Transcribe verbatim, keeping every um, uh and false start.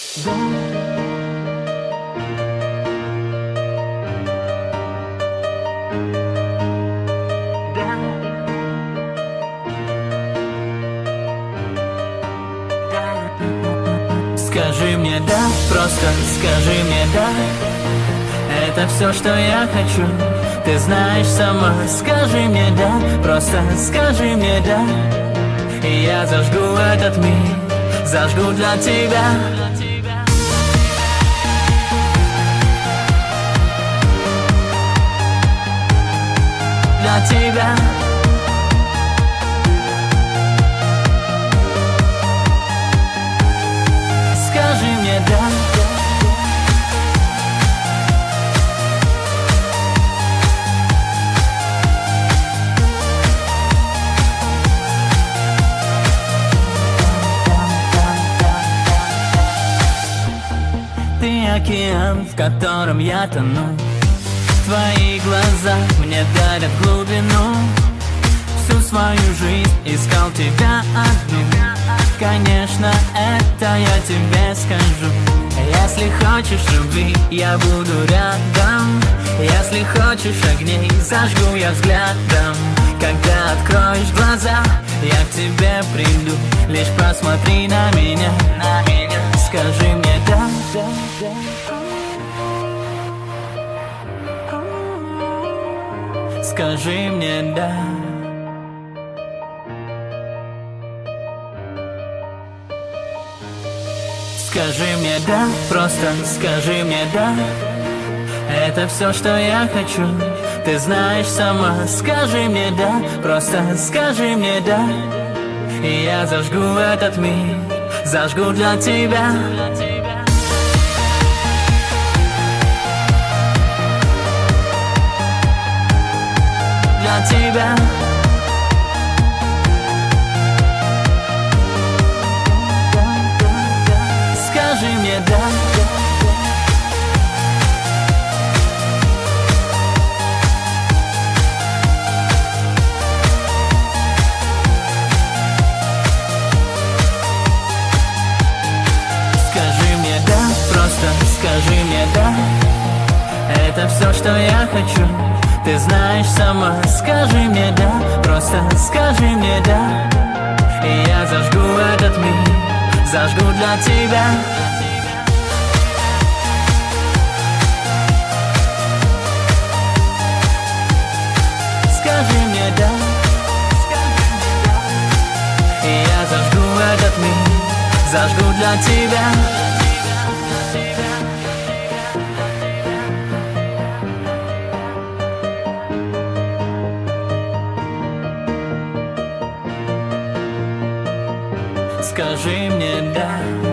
Скажи мне да, просто скажи мне да. Это все, что я хочу. Ты знаешь сама. Скажи мне да, просто скажи мне да. И я зажгу этот мир, зажгу для тебя. Для тебя. Скажи мне да. Ты океан, в котором я тону. Твои глаза мне дарят глубину. Всю свою жизнь искал тебя одну. Конечно, это я тебе скажу. Если хочешь любви, я буду рядом. Если хочешь огней, зажгу я взглядом. Когда откроешь глаза, я к тебе приду. Лишь посмотри на меня, на меня. Скажи мне да, да, да. Скажи мне да. Скажи мне да, просто скажи мне да. Это все, что я хочу. Ты знаешь сама. Скажи мне да, просто скажи мне да. И я зажгу этот мир, зажгу для тебя. Для тебя. Скажи мне да. Скажи мне да, просто скажи мне да. Это все, что я хочу. Ты знаешь сама. Скажи мне да, просто скажи мне да. И я зажгу этот мир, зажгу для тебя. Скажи мне да. И я зажгу этот мир, зажгу для тебя. Скажи мне да.